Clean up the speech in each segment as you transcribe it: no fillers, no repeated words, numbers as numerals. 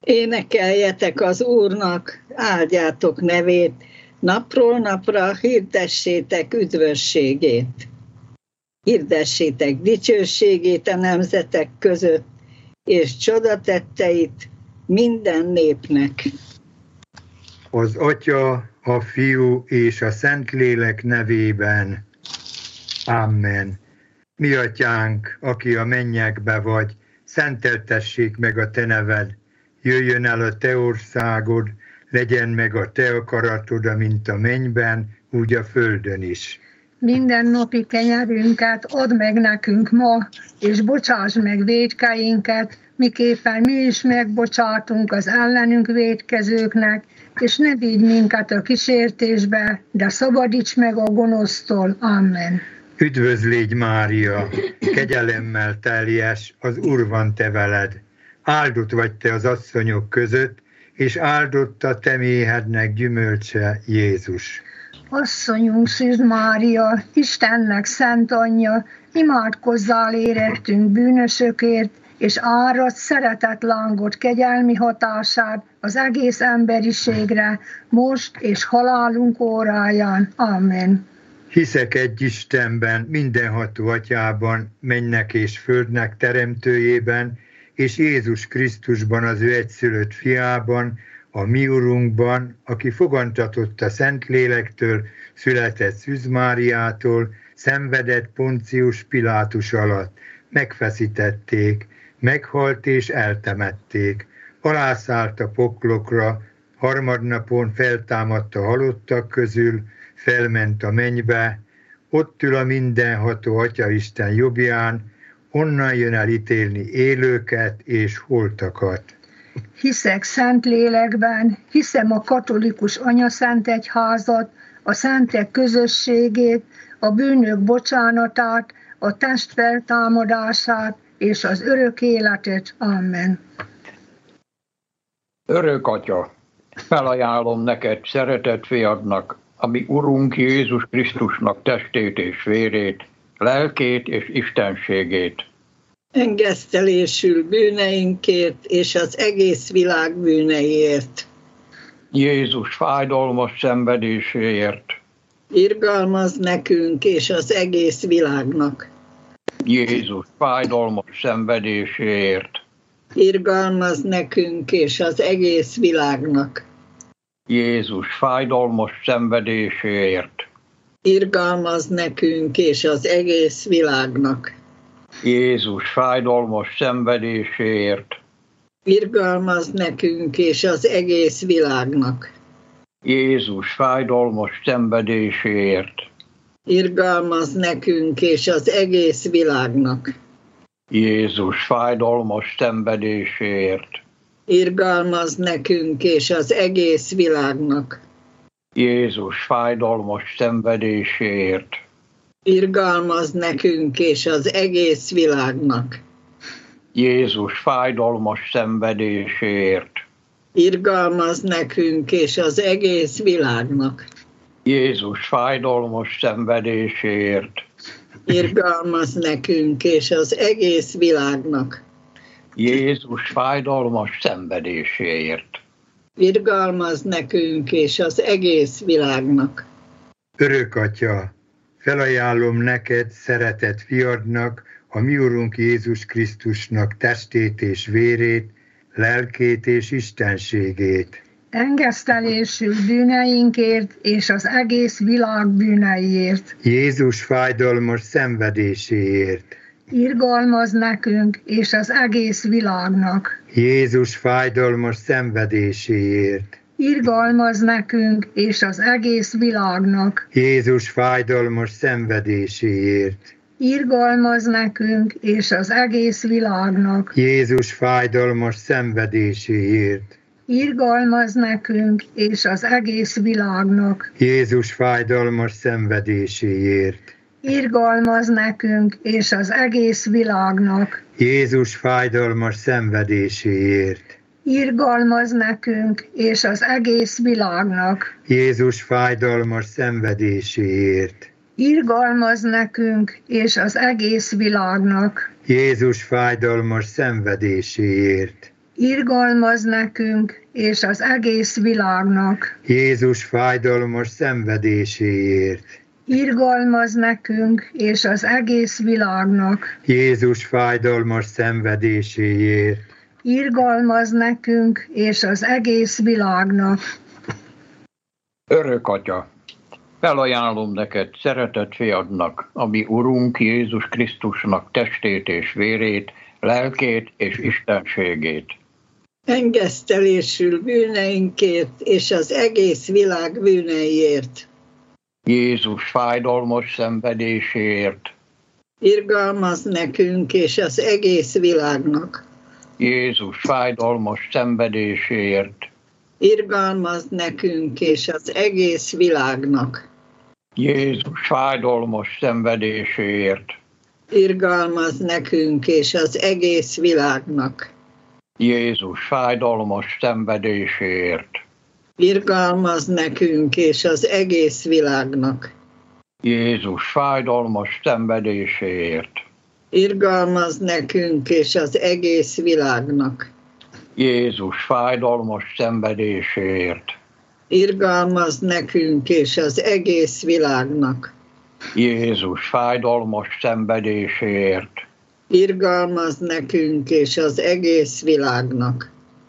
Énekeljetek az Úrnak, áldjátok nevét, napról napra hirdessétek üdvösségét. Hirdessétek dicsőségét a nemzetek között, és csodatetteit minden népnek. Az Atya, a Fiú és a Szentlélek nevében. Amen. Mi Atyánk, aki a mennyekbe vagy, szenteltessék meg a te neved. Jöjjön el a te országod, legyen meg a te akaratod, amint a mennyben, úgy a földön is. Minden napi kenyerünket add meg nekünk ma, és bocsáss meg vétkeinket, miképpen mi is megbocsátunk az ellenünk vétkezőknek, és ne vigy minket a kísértésbe, de szabadíts meg a gonosztól. Amen. Üdvözlégy Mária, kegyelemmel teljes, az Úr van te veled. Áldott vagy te az asszonyok között, és áldott a te méhednek gyümölcse, Jézus. Asszonyunk Szűz Mária, Istennek szent anyja, imádkozzál érettünk bűnösökért, és árad szeretet lángot kegyelmi hatását az egész emberiségre, most és halálunk óráján. Amen. Hiszek egy Istenben, mindenható Atyában, mennek és földnek teremtőjében, és Jézus Krisztusban, az ő egyszülött fiában, a mi Urunkban, aki fogantatott a Szentlélektől, született Szűz Máriától, szenvedett Poncius Pilátus alatt, megfeszítették, meghalt és eltemették, alászállt a poklokra, harmadnapon feltámadt a halottak közül, felment a mennybe, ott ül a mindenható Atyaisten jobbján, onnan jön el ítélni élőket és holtakat. Hiszek szent lélekben, hiszem a katolikus anyaszent egyházat, a szentek közösségét, a bűnök bocsánatát, a test feltámadását és az örök életet. Amen. Örök Atya, felajánlom neked szeretett fiadnak, ami Urunk Jézus Krisztusnak testét és vérét, lelkét és istenségét. Engesztelésül bűneinkért és az egész világ bűneiért. Jézus fájdalmas szenvedéséért. Irgalmaz nekünk és az egész világnak. Jézus fájdalmas szenvedéséért. Irgalmaz nekünk és az egész világnak. Jézus fájdalmas szenvedéséért. Irgalmaz nekünk és az egész világnak. Jézus fájdalmas szenvedéséért. Irgalmaz nekünk és az egész világnak. Jézus fájdalmas szenvedéséért. Irgalmaz nekünk és az egész világnak. Jézus fájdalmas szenvedéséért. Irgalmaz nekünk és az egész világnak. Jézus fájdalmas szenvedéséért. Irgalmaz nekünk és az egész világnak. Jézus fájdalmas szenvedéséért. Irgalmaz nekünk és az egész világnak. Jézus fájdalmas szenvedéséért. Irgalmaz nekünk és az egész világnak. Jézus fájdalmas szenvedéséért. Irgalmaz nekünk és az egész világnak. Örök Atya, felajánlom neked, szeretett fiadnak, a mi Urunk Jézus Krisztusnak testét és vérét, lelkét és istenségét. Engesztelésül bűneinkért és az egész világ bűneiért. Jézus fájdalmas szenvedéséért. Irgalmaz nekünk és az egész világnak. Jézus fájdalmas szenvedéséért. Irgalmaz nekünk és az egész világnak. Jézus fájdalmas szenvedéséért. Irgalmaz nekünk és az egész világnak. Jézus fájdalmas szenvedéséért. Irgalmaz nekünk és az egész világnak. Jézus fájdalmas szenvedéséért. Irgalmaz nekünk és az egész világnak. Jézus fájdalmas szenvedéséért. Irgalmaz nekünk és az egész világnak. Jézus fájdalmas szenvedéséért. Irgalmaz nekünk és az egész világnak. Jézus fájdalmas szenvedéséért. irgalmaz nekünk és az egész világnak. Jézus fájdalmas szenvedéséért. Irgalmaz nekünk és az egész világnak. Jézus fájdalmas szenvedéséért. Irgalmaz nekünk és az egész világnak. Örök Atya, felajánlom neked szeretett fiadnak, a mi Urunk Jézus Krisztusnak testét és vérét, lelkét és istenségét. Engesztelésül bűneinkért és az egész világ bűneiért. Jézus fájdalmas szenvedéséért. Irgalmaz nekünk és az egész világnak. Jézus fájdalmas szenvedéséért. Irgalmaz nekünk és az egész világnak. Jézus fájdalmas szenvedéséért. Irgalmaz nekünk és az egész világnak. Jézus fájdalmas szenvedéséért. Irgalmaz nekünk és az egész világnak. Jézus fájdalmas szenvedéséért. Irgalmaz nekünk és az egész világnak. Jézus fájdalmas szenvedéséért. Irgalmaz nekünk és az egész világnak. Jézus fájdalmas szenvedéséért. Irgalmaz nekünk és az egész világnak.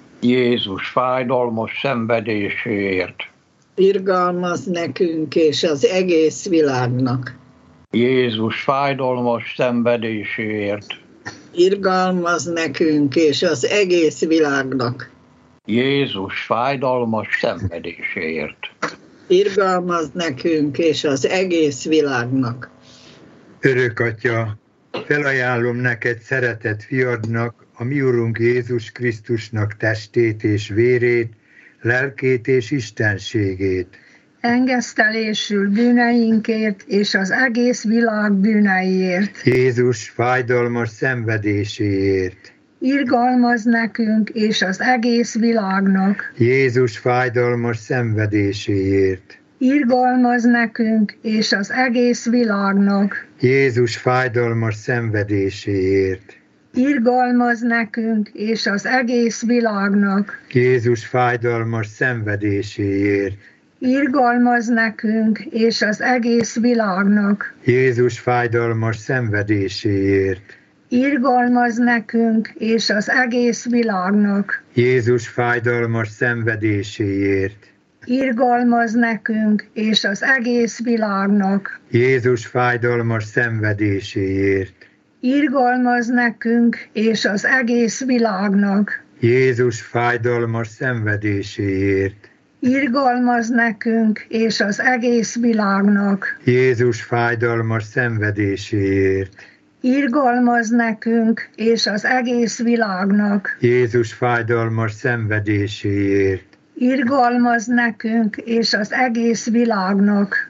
Jézus fájdalmas szenvedéséért. Irgalmaz nekünk és az egész világnak. Jézus fájdalmas szenvedéséért. Irgalmaz nekünk és az egész világnak. Jézus fájdalmas szenvedéséért. Irgalmaz nekünk és az egész világnak. Örök Atya, felajánlom neked szeretett fiadnak, a mi Urunk Jézus Krisztusnak testét és vérét, lelkét és istenségét. Engesztelésül bűneinkért és az egész világ bűneiért. Jézus fájdalmas szenvedéséért. Irgalmaz nekünk és az egész világnak. Jézus fájdalmas szenvedéséért. Irgalmaz nekünk és az egész világnak. Jézus fájdalmas szenvedéséért. Irgalmaz nekünk és az egész világnak. Jézus fájdalmas szenvedéséért. Irgalmaz nekünk és az egész világnak. Jézus fájdalmas szenvedéséért. Irgalmaz nekünk és az egész világnak. Jézus fájdalmas szenvedéséért. Irgalmaz nekünk és az egész világnak. Jézus fájdalmas szenvedéséért. Irgalmaz nekünk és az egész világnak. Jézus fájdalmas szenvedéséért. Irgalmaz nekünk és az egész világnak. Jézus fájdalmas szenvedéséért. Irgalmaz nekünk és az egész világnak. Jézus fájdalmas szenvedéséért. Irgalmaz nekünk és az egész világnak.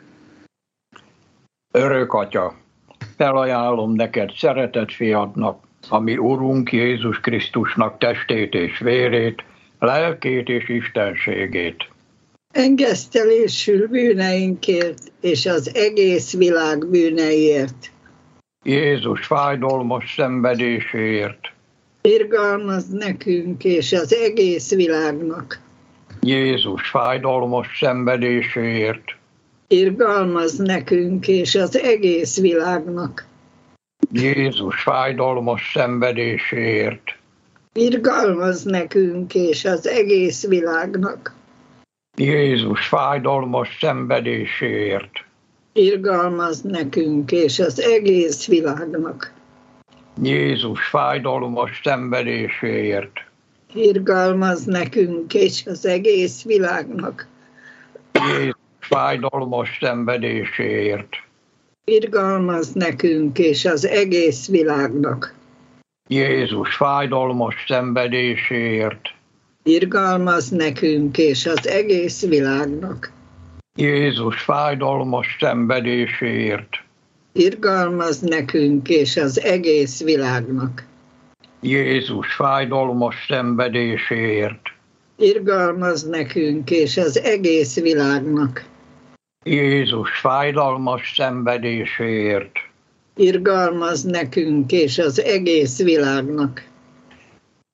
Örök Atya, felajánlom neked szeretett fiadnak, a mi Urunk Jézus Krisztusnak testét és vérét, lelkét és istenségét. Engesztelésül bűneinkért és az egész világ bűneiért. Jézus fájdalmas szenvedéséért. Irgalmaz nekünk és az egész világnak. Jézus fájdalmas szenvedéséért. Irgalmaz nekünk és az egész világnak. Jézus fájdalmas szenvedéséért. Irgalmaz nekünk és az egész világnak. Jézus fájdalmas szenvedéséért. Irgalmaz nekünk és az egész világnak. Jézus fájdalmas szenvedéséért. Irgalmaz nekünk és az egész világnak. Jézus fájdalmas szenvedéséért. Irgalmaz nekünk és az egész világnak. Jézus fájdalmas szenvedéséért. Irgalmaz nekünk és az egész világnak. Jézus fájdalmas szenvedéséért. Irgalmaz nekünk és az egész világnak. Jézus fájdalmas szenvedéséért. Irgalmaz nekünk és az egész világnak. Jézus fájdalmas szenvedéséért. Irgalmaz nekünk és az egész világnak.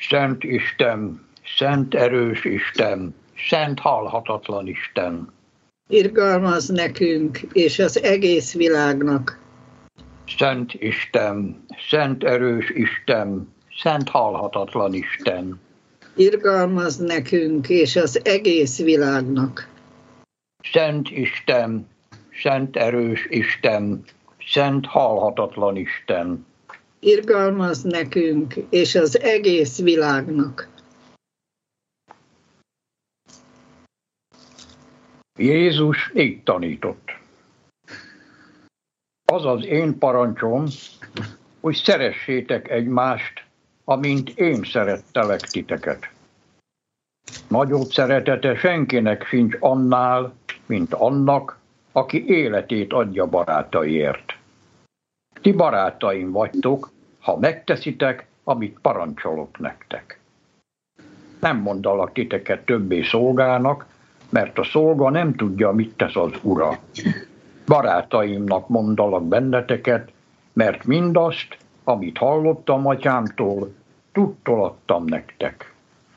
Szent Isten, szent erős Isten, szent halhatatlan Isten. Irgalmaz nekünk és az egész világnak. Szent Isten, szent erős Isten, szent halhatatlan Isten. Irgalmaz nekünk és az egész világnak. Szent Isten, szent erős Isten, szent halhatatlan Isten. Irgalmaz nekünk és az egész világnak. Jézus így tanított. Az az én parancsom, hogy szeressétek egymást, amint én szerettelek titeket. Nagyobb szeretete senkinek sincs annál, mint annak, aki életét adja barátaiért. Ti barátaim vagytok, ha megteszitek, amit parancsolok nektek. Nem mondalak titeket többé szolgának, mert a szolga nem tudja, mit tesz az ura. Barátaimnak mondalak benneteket, mert mindazt, amit hallottam atyámtól, tudtól adtam nektek.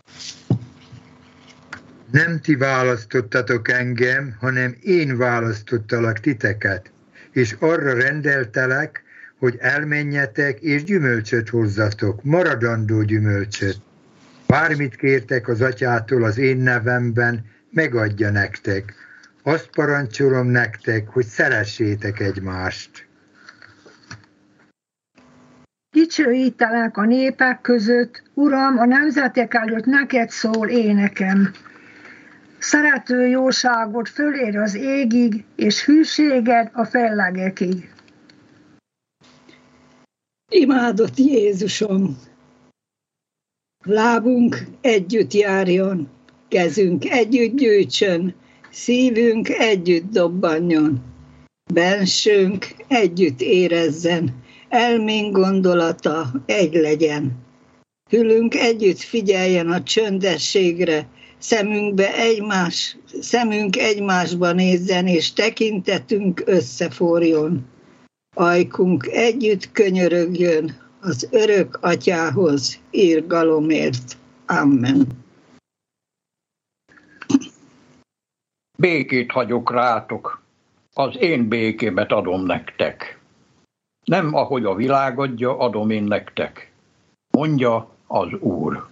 Nem ti választottatok engem, hanem én választottalak titeket, és arra rendeltelek, hogy elmenjetek és gyümölcsöt hozzatok, maradandó gyümölcsöt. Bármit kértek az atyától az én nevemben, megadja nektek. Azt parancsolom nektek, hogy szeressétek egymást. Dicsőítelek a népek között, Uram, a nemzetek előtt neked szól énekem. Szerető jóságot fölér az égig, és hűséged a fellegekig. Imádott Jézusom! Lábunk együtt járjon, kezünk együtt gyűjtsön, szívünk együtt dobbanjon, bensőnk együtt érezzen, elménk gondolata egy legyen. Fülünk együtt figyeljen a csöndességre, szemünk egymásba nézzen, és tekintetünk összeforjon. Ajkunk együtt könyörögjön az örök atyához irgalomért. Amen. Békét hagyok rátok, az én békémet adom nektek. Nem ahogy a világ adja, adom én nektek, mondja az Úr.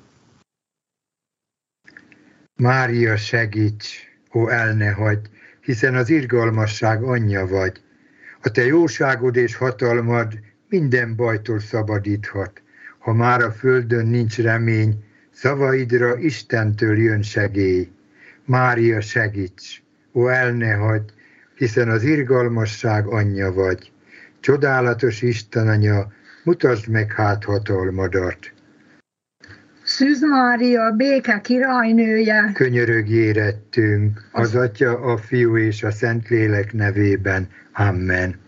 Mária, segíts, ó el ne hagyj, hiszen az irgalmasság anyja vagy. A te jóságod és hatalmad minden bajtól szabadíthat. Ha már a földön nincs remény, szavaidra Istentől jön segély. Mária, segíts, ó el ne hagyj, hiszen az irgalmasság anyja vagy. Csodálatos Isten anya, mutasd meg hát hatalmadat. Szűz Mária, béke királynője, Könyörögj érettünk, az Atya, a Fiú és a Szentlélek nevében. Amen.